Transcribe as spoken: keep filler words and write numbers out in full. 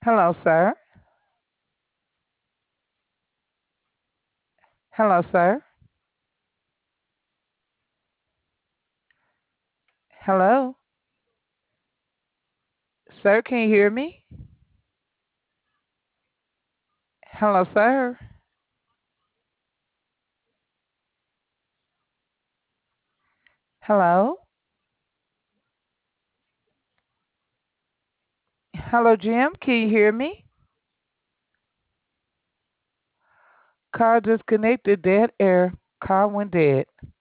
Hello, sir. Hello, sir. Hello. Sir, can you hear me? Hello, sir. Hello. Hello, Jim. Can you hear me? Car disconnected, dead air. Car went dead.